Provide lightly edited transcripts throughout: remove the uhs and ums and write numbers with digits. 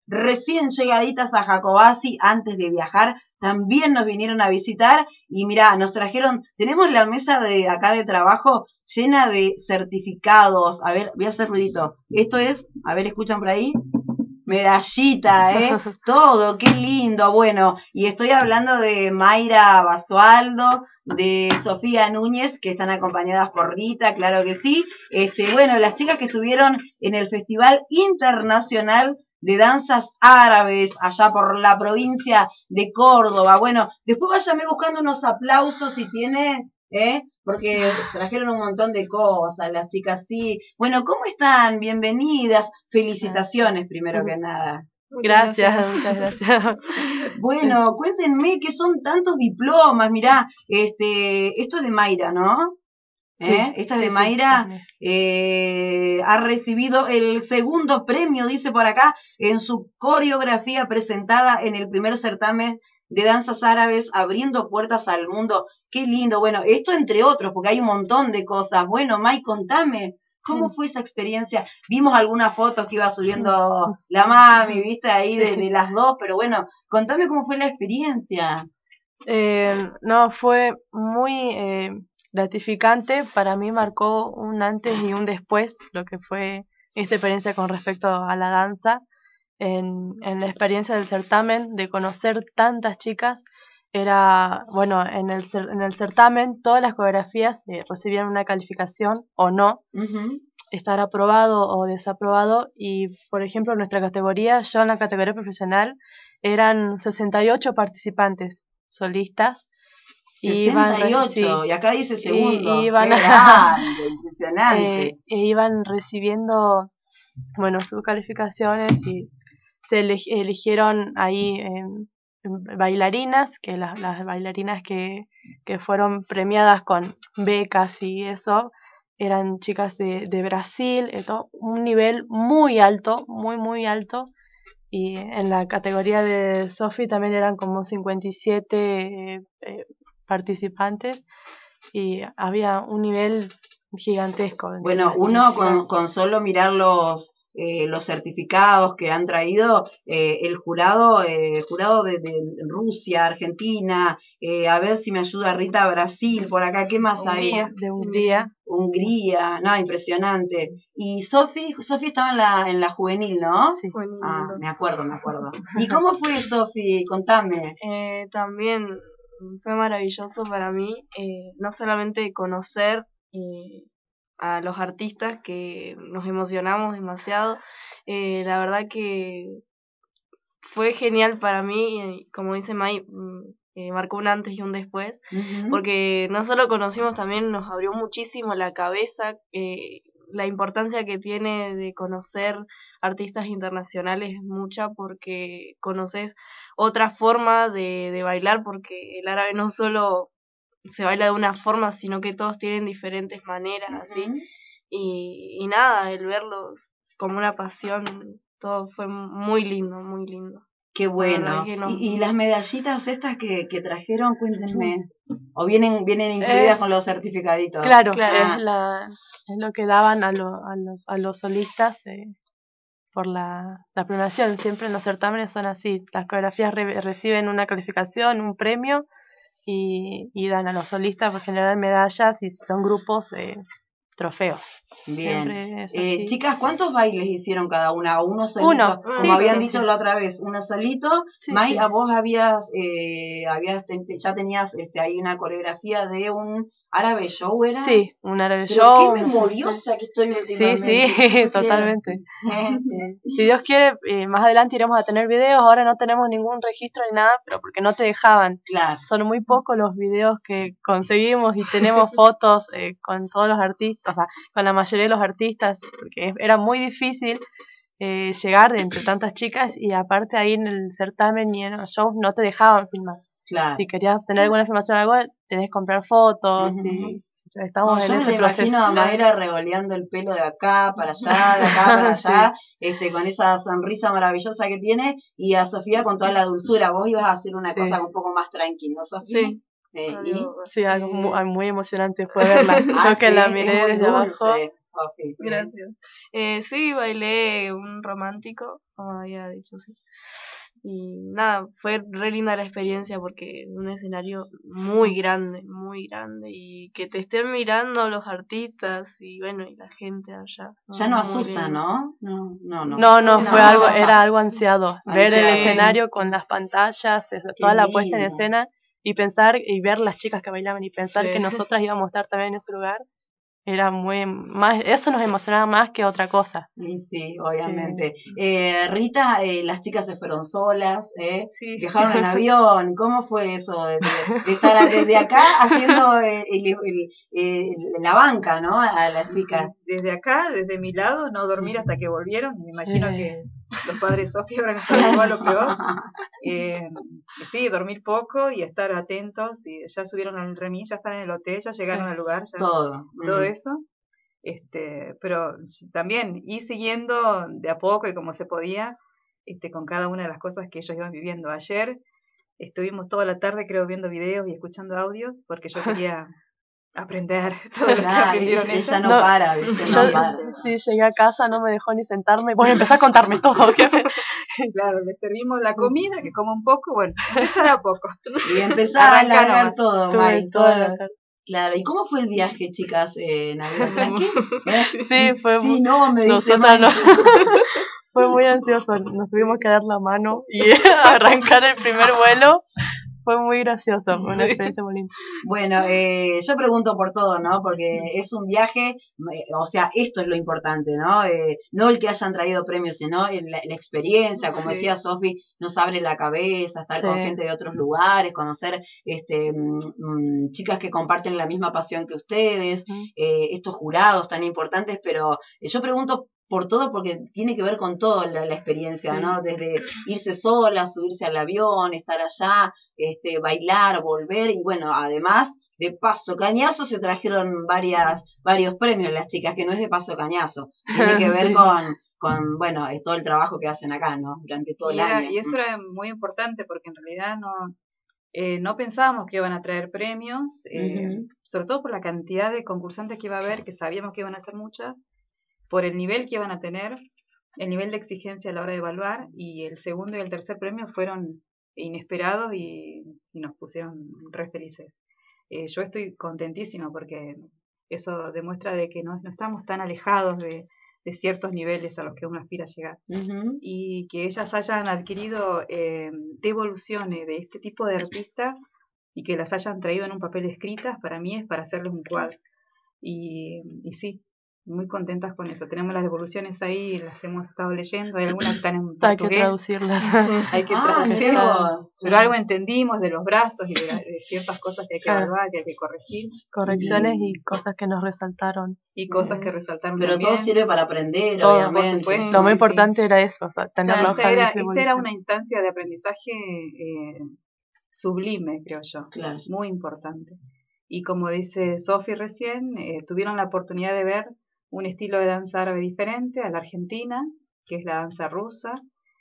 recién llegaditas a Jacobasi antes de viajar, también nos vinieron a visitar y mirá, nos trajeron, tenemos la mesa de acá de trabajo llena de certificados. A ver, voy a hacer ruidito. Esto es, a ver, escuchan por ahí. Medallita, todo, qué lindo. Bueno, y estoy hablando de Mayra Basualdo, de Sofía Núñez, que están acompañadas por Rita, claro que sí. Bueno, las chicas que estuvieron en el Festival Internacional de Danzas Árabes, allá por la provincia de Córdoba. Bueno, después váyame buscando unos aplausos si tiene, porque trajeron un montón de cosas, las chicas, sí. Bueno, ¿cómo están? Bienvenidas. Felicitaciones, primero que nada. Muchas gracias. Bueno, cuéntenme qué son tantos diplomas. Mirá, esto es de Mayra, ¿no? Sí, Esta es de Mayra, ha recibido el segundo premio, dice por acá, en su coreografía presentada en el primer certamen de danzas árabes, abriendo puertas al mundo. Qué lindo. Bueno, esto entre otros, porque hay un montón de cosas. Bueno, May, contame, ¿cómo fue esa experiencia? Vimos algunas fotos que iba subiendo la mami, viste, ahí de las dos, pero bueno, contame cómo fue la experiencia. No, fue muy gratificante. Para mí marcó un antes y un después lo que fue esta experiencia con respecto a la danza. En la experiencia del certamen, de conocer tantas chicas, era, bueno, en el certamen todas las coreografías recibían una calificación o no, estar aprobado o desaprobado, y por ejemplo en nuestra categoría, yo en la categoría profesional, eran 68 participantes solistas. 68, y acá dice segundo. Iban ¡Qué grande! Impresionante. Iban recibiendo, bueno, sus calificaciones, y se eligieron ahí bailarinas, que las bailarinas que fueron premiadas con becas y eso, eran chicas de Brasil, un nivel muy alto, muy alto. Y en la categoría de Sofi también eran como 57 participantes, y había un nivel gigantesco. Bueno, uno con solo mirar los certificados que han traído, el jurado de Rusia, Argentina, a ver si me ayuda Rita, Brasil, por acá, ¿qué más hay? De Hungría. Hungría, no, impresionante. Y Sofi estaba en la juvenil, ¿no? Sí. Me acuerdo. ¿Y cómo fue, Sofi? Contame. También fue maravilloso para mí, no solamente conocer a los artistas, que nos emocionamos demasiado. La verdad que fue genial para mí, como dice May, marcó un antes y un después, porque no solo conocimos, también nos abrió muchísimo la cabeza, la importancia que tiene de conocer artistas internacionales es mucha, porque conoces otra forma de bailar, porque el árabe no solo se baila de una forma, sino que todos tienen diferentes maneras, así. Y nada, el verlos como una pasión, todo fue muy lindo, muy lindo. Qué bueno. ¿Y las medallitas estas que trajeron, cuéntenme? ¿O vienen incluidas con los certificaditos? Claro. Es lo que daban a los solistas por la premiación. Siempre en los certámenes son así. Las coreografías reciben una calificación, un premio, y dan a los solistas por general medallas, y son grupos trofeos. Bien. Chicas, ¿cuántos bailes hicieron cada una? ¿Uno solito? Uno. Como habían dicho la otra vez, uno solito. Sí, May, ¿a vos ya tenías ahí una coreografía de un árabe show, ¿era? Sí, un árabe pero show. Qué memoriosa que estoy últimamente. Sí, totalmente. Si Dios quiere, más adelante iremos a tener videos. Ahora no tenemos ningún registro ni nada, pero porque no te dejaban. Claro. Son muy pocos los videos que conseguimos, y tenemos fotos con todos los artistas, o sea, con la mayoría de los artistas, porque era muy difícil llegar entre tantas chicas, y aparte ahí en el certamen y en los shows no te dejaban filmar. Claro. Si querías tener alguna información o algo, tenés que comprar fotos, y estamos en ese proceso. Yo me imagino a Mayra revoleando el pelo de acá para allá, de acá para allá, con esa sonrisa maravillosa que tiene, y a Sofía con toda la dulzura. Vos ibas a hacer una cosa un poco más tranquila, ¿no, Sofía? Sí. Sí, algo muy emocionante fue verla. Yo que la miré desde abajo. Sofi. Gracias. Sí, bailé un romántico, como había dicho, sí. Y nada, fue re linda la experiencia porque un escenario muy grande, y que te estén mirando los artistas y bueno, y la gente allá. Ya no Muy asusta, lindo. ¿no? No. No, fue No, algo, ya está. era algo ansiado. Ver el Ansiado. escenario con las pantallas, Qué toda la puesta en lindo. escena y pensar y ver las chicas que bailaban y pensar Sí. que nosotras íbamos a estar también en ese lugar, era muy más, eso nos emocionaba más que otra cosa. Sí, obviamente. Rita, las chicas se fueron solas, Sí. viajaron en avión. ¿Cómo fue eso de estar desde acá haciendo la banca, ¿no? A las chicas. Sí, desde acá, desde mi lado, no dormir hasta que volvieron. Me imagino que los padres Sofía habrán estado igual o peor. Sí, dormir poco y estar atentos. Y ya subieron al remis, ya están en el hotel, ya llegaron al lugar, ya todo eso. Pero también ir siguiendo de a poco y como se podía, con cada una de las cosas que ellos iban viviendo. Ayer estuvimos toda la tarde, creo, viendo videos y escuchando audios, porque yo quería aprender todo lo que aprendieron ellas. Ella no para, ¿viste? Yo No para. sí, llegué a casa, no me dejó ni sentarme. Bueno, empezó a contarme todo. Claro, le servimos la comida, que coma un poco, bueno, empezar a poco. Y empezar a largar todo, Tuve Mari. toda la tarde. Claro, ¿y cómo fue el viaje, chicas, en avión? ¿Tranqui? Sí, fue Sí, no, me dice nosotras Mari. fue muy ansioso, nos tuvimos que dar la mano y arrancar el primer vuelo. Fue muy gracioso, fue una experiencia muy linda. Bueno, yo pregunto por todo, ¿no? Porque es un viaje, o sea, esto es lo importante, ¿no? No el que hayan traído premios, sino la experiencia, como decía Sofi, nos abre la cabeza, estar con gente de otros lugares, conocer chicas que comparten la misma pasión que ustedes, estos jurados tan importantes, pero yo pregunto por todo porque tiene que ver con toda la experiencia, ¿no? Desde irse sola, subirse al avión, estar allá, bailar, volver y bueno, además de Paso Cañazo se trajeron varios premios las chicas, que no es de Paso Cañazo, tiene que ver con bueno, todo el trabajo que hacen acá, ¿no? Durante todo el año. Y eso era muy importante porque en realidad no pensábamos que iban a traer premios, sobre todo por la cantidad de concursantes que iba a haber, que sabíamos que iban a ser muchas, por el nivel que iban a tener, el nivel de exigencia a la hora de evaluar, y el segundo y el tercer premio fueron inesperados y nos pusieron re felices. Yo estoy contentísima porque eso demuestra de que no estamos tan alejados de ciertos niveles a los que uno aspira a llegar. Y que ellas hayan adquirido devoluciones de este tipo de artistas y que las hayan traído en un papel escritas, para mí es para hacerles un cuadro. Y sí, muy contentas con eso. Tenemos las devoluciones ahí, las hemos estado leyendo, hay algunas que están en portugués. Hay que traducirlas. Hay que traducirlas. Pero algo entendimos de los brazos y de ciertas cosas que hay que evaluar, que hay que corregir. Correcciones y cosas que nos resaltaron. Y cosas que resaltaron Pero también. todo sirve para aprender, Todo, obviamente. Por supuesto, lo más importante era eso, o sea, tener la hoja de esta era una instancia de aprendizaje sublime, creo yo. Claro. Muy importante. Y como dice Sofi recién, tuvieron la oportunidad de ver un estilo de danza árabe diferente a la argentina, que es la danza rusa.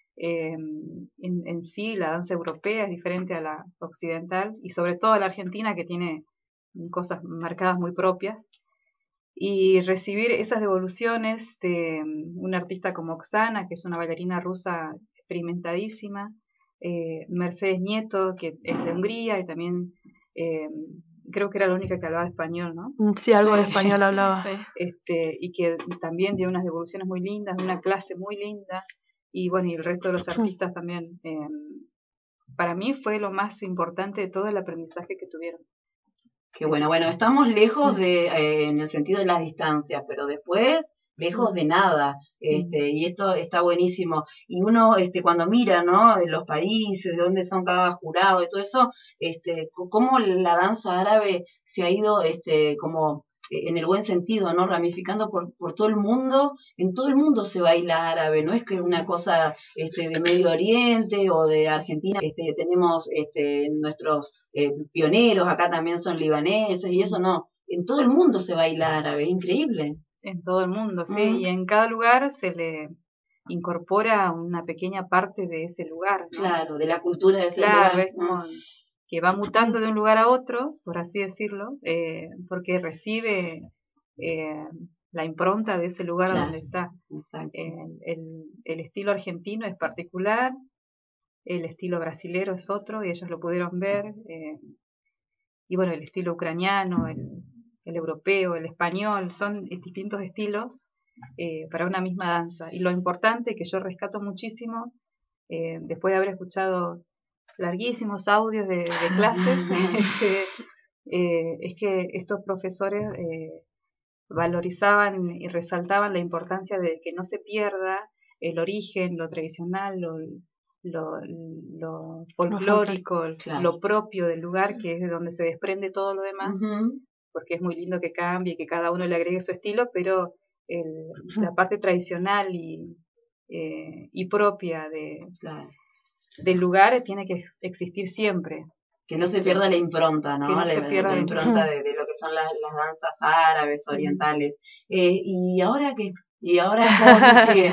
En sí, la danza europea es diferente a la occidental y sobre todo a la argentina, que tiene cosas marcadas muy propias. Y recibir esas devoluciones de una artista como Oksana, que es una bailarina rusa experimentadísima, Mercedes Nieto, que es de Hungría y también creo que era la única que hablaba español, ¿no? Sí, algo de español hablaba. Y que también dio unas devoluciones muy lindas, una clase muy linda, y bueno, y el resto de los artistas también. Para mí fue lo más importante de todo el aprendizaje que tuvieron. Qué bueno, estamos lejos en el sentido de las distancias, pero después lejos de nada, y esto está buenísimo. Y uno, cuando mira, ¿no? Los países, de dónde son cada jurado y todo eso, cómo la danza árabe se ha ido, como en el buen sentido, ¿no? Ramificando por todo el mundo. En todo el mundo se baila árabe, no es que una cosa de Medio Oriente o de Argentina. Tenemos nuestros pioneros, acá también son libaneses y eso no. En todo el mundo se baila árabe, es increíble. En todo el mundo, sí, y en cada lugar se le incorpora una pequeña parte de ese lugar, ¿no? Claro, de la cultura de ese lugar. Claro, es como que va mutando de un lugar a otro, por así decirlo, porque recibe la impronta de ese lugar Claro. donde está. Exacto. El estilo argentino es particular, el estilo brasilero es otro, y ellos lo pudieron ver, y bueno, el estilo ucraniano, el europeo, el español, son distintos estilos para una misma danza. Y lo importante que yo rescato muchísimo, después de haber escuchado larguísimos audios de clases, es que estos profesores valorizaban y resaltaban la importancia de que no se pierda el origen, lo tradicional, lo folclórico, claro. lo propio del lugar, que es de donde se desprende todo lo demás, Ujú. porque es muy lindo que cambie, que cada uno le agregue su estilo, pero la parte tradicional y propia Claro. del lugar tiene que existir siempre. Que no se pierda la impronta, ¿no? Que no se pierda la la impronta de lo que son las danzas árabes, orientales. ¿Y ahora qué? ¿Y ahora cómo se sigue?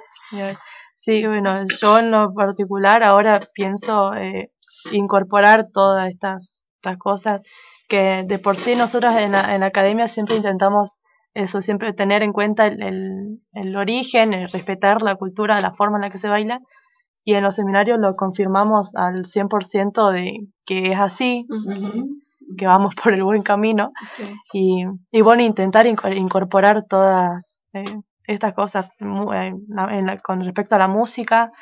Sí, bueno, yo en lo particular ahora pienso incorporar todas estas cosas que de por sí nosotros en la academia siempre intentamos eso, siempre tener en cuenta el origen, el respetar la cultura, la forma en la que se baila, y en los seminarios lo confirmamos al 100% de que es así, Ujú. que vamos por el buen camino, Sí. y bueno, intentar incorporar todas estas cosas con respecto a la música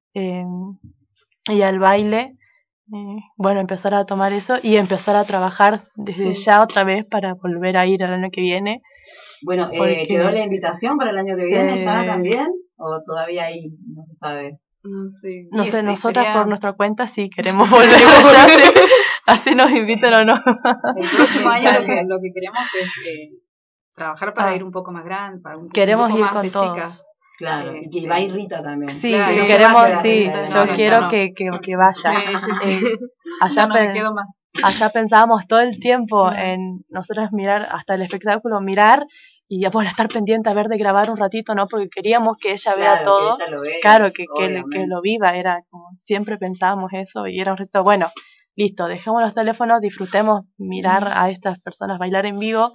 y al baile. Bueno, empezar a tomar eso y empezar a trabajar desde Sí. ya otra vez para volver a ir el año que viene. Bueno, Porque- ¿quedó la invitación para el año que Sí. viene ya también? ¿O todavía ahí no se sabe? No sé. No Y sé, este nosotras sería- por nuestra cuenta sí queremos volver allá, así nos invitan o no. El próximo año Claro. lo que queremos es trabajar para Ah. ir un poco más grande, para un Queremos grupo ir más con de todos. chicas. Claro, y que va a ir Rita también. Sí, Claro, sí, no se queremos, va a quedar sí, Rita, yo no, ya quiero no. que vaya. Sí. Allá, No, me quedo más. allá pensábamos todo el tiempo No. en nosotros mirar hasta el espectáculo, mirar y bueno, estar pendiente a ver de grabar un ratito, ¿no? Porque queríamos que ella vea Claro, todo. que ella lo vea, Claro, que obviamente. lo viva, era como siempre pensábamos eso y era un reto, bueno, listo, dejemos los teléfonos, disfrutemos mirar a estas personas bailar en vivo.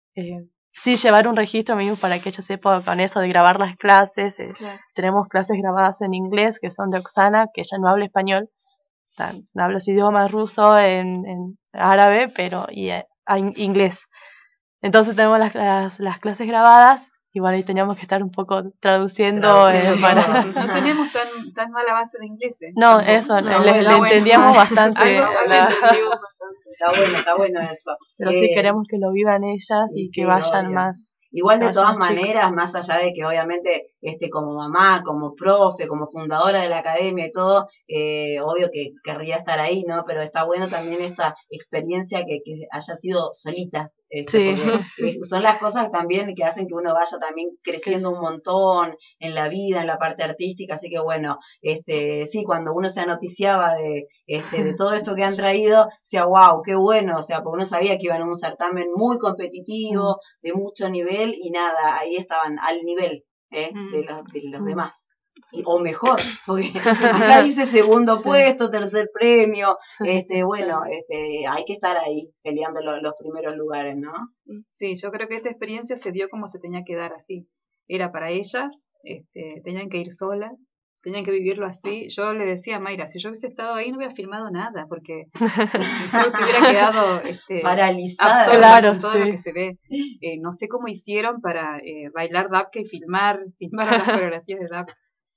Sí, llevar un registro mismo para que ella sepa con eso de grabar las clases. Claro. Tenemos clases grabadas en inglés que son de Oksana, que ella no habla español, habla su idioma ruso, en árabe, pero inglés. Entonces tenemos las clases grabadas y bueno, ahí teníamos que estar un poco traduciendo para... todo. No tenemos tan mala base de inglés. No, Tampoco. eso, No, le bueno. entendíamos bastante. Algo entendimos bastante. Está bueno eso. Pero sí queremos que lo vivan ellas y que sí, vayan obvio. más. Igual que de vayan todas los chicos. maneras, más allá de que obviamente como mamá, como profe, como fundadora de la academia y todo, obvio que querría estar ahí, ¿no? Pero está bueno también esta experiencia que haya sido solita. Sí. Porque son las cosas también que hacen que uno vaya también creciendo un montón en la vida, en la parte artística, así que bueno, sí, cuando uno se anoticiaba de todo esto que han traído, decía, wow, qué bueno, o sea, porque uno sabía que iban a un certamen muy competitivo, de mucho nivel, y nada, ahí estaban al nivel de los demás. O mejor, porque acá dice segundo Sí. puesto, tercer premio, Sí. bueno, hay que estar ahí peleando los primeros lugares, ¿no? Sí, yo creo que esta experiencia se dio como se tenía que dar así. Era para ellas, tenían que ir solas, tenían que vivirlo así. Yo le decía a Mayra, si yo hubiese estado ahí no hubiera filmado nada, porque creo que hubiera quedado paralizada. absorta Claro, con todo sí. lo que se ve. No sé cómo hicieron para bailar dabka y filmar a las coreografías de dabka.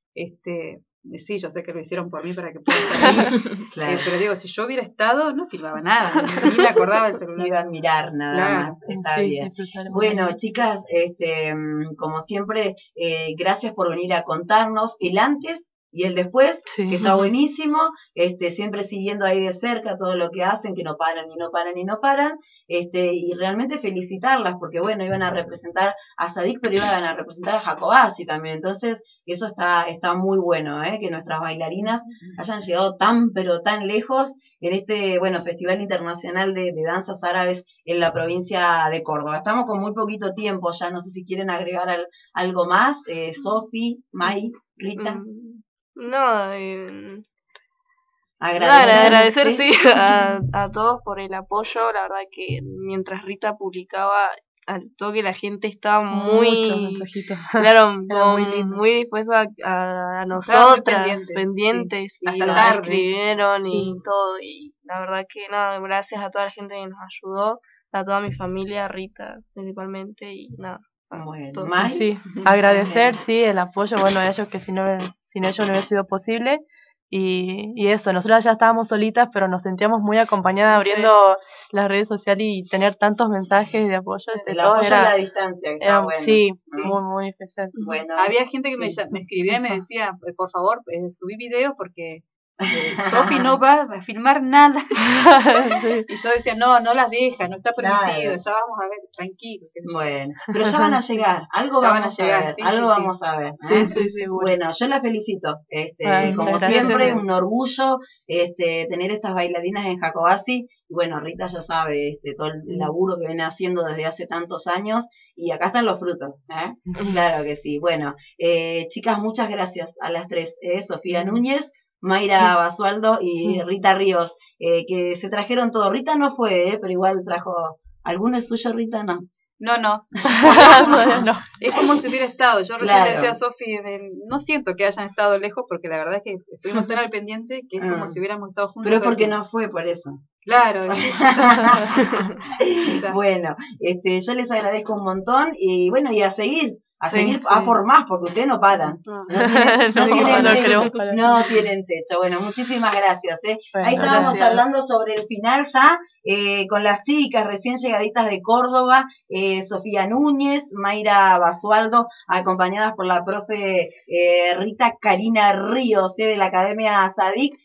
Sí, yo sé que lo hicieron por mí para que pueda estar ahí, Claro. pero digo, si yo hubiera estado, no filmaba nada, ni me acordaba del celular. Iba a mirar nada Claro. más, está Sí, bien. disfrutaremos Bueno, mucho. chicas, como siempre, gracias por venir a contarnos el antes y el después, Sí. que está buenísimo, siempre siguiendo ahí de cerca todo lo que hacen, que no paran y no paran y no paran, y realmente felicitarlas, porque bueno, iban a representar a Sadik, pero iban a representar a Jacobasi también, entonces eso está muy bueno, que nuestras bailarinas hayan llegado tan, pero tan lejos en este, bueno, Festival Internacional de Danzas Árabes en la provincia de Córdoba. Estamos con muy poquito tiempo ya, no sé si quieren agregar algo más, Sofi, May, Rita. No, Agradecer, agradecer sí a todos por el apoyo. La verdad que mientras Rita publicaba al toque la gente estaba Muchos muy, mensajitos. claro, Era muy lindo. muy dispuesta a Estaban muy nosotras, pendientes, pendientes, sí, y hasta nos tarde. escribieron Sí. y todo, y la verdad que nada, gracias a toda la gente que nos ayudó, a toda mi familia, Rita principalmente, y nada. Bueno, todo. Y Mai. sí, agradecer, sí, el apoyo, bueno, a ellos, que sin ellos no hubiera sido posible. Y eso, nosotros ya estábamos solitas, pero nos sentíamos muy acompañadas Sí. abriendo las redes sociales y tener tantos mensajes de apoyo de El todos apoyo a la distancia, que está bueno. sí, ¿no? muy, muy especial. Bueno, Había gente que sí. me escribía y me Eso. decía, por favor, subí videos porque Sofi no va a filmar nada. Sí. Y yo decía, no las deja, no está permitido, Claro. ya vamos a ver, tranquilo. qué sé yo. Bueno, pero ya van a llegar, algo Ya van a vamos a llegar, ver, sí, algo sí, sí. vamos a ver. ¿eh? Sí, sí, seguro. Bueno, yo la felicito, Bueno, como muchas siempre, gracias. un orgullo tener estas bailarinas en Jacobasi. Y bueno, Rita ya sabe todo el laburo que viene haciendo desde hace tantos años y acá están los frutos. Claro que sí. Bueno, chicas, muchas gracias a las tres, Sofía Núñez, Mayra Basualdo y Rita Ríos, que se trajeron todo. Rita no fue, pero igual trajo. ¿Alguno es suyo, Rita? No. No. No. Es como si hubiera estado. Yo recién Claro. le decía a Sofi, no siento que hayan estado lejos porque la verdad es que estuvimos tan al pendiente que es como si hubiéramos estado juntos. Pero es todo el porque tiempo. no fue por eso. Claro. Bueno, yo les agradezco un montón y bueno, y a seguir Sí. a por más, porque ustedes no paran. No. No tienen No techo. queremos parar. No tienen techo. Bueno, muchísimas gracias. Bueno, Ahí estábamos gracias. hablando sobre el final ya, con las chicas recién llegaditas de Córdoba, Sofía Núñez, Mayra Basualdo, acompañadas por la profe Rita Karina Ríos, de la Academia Sadik.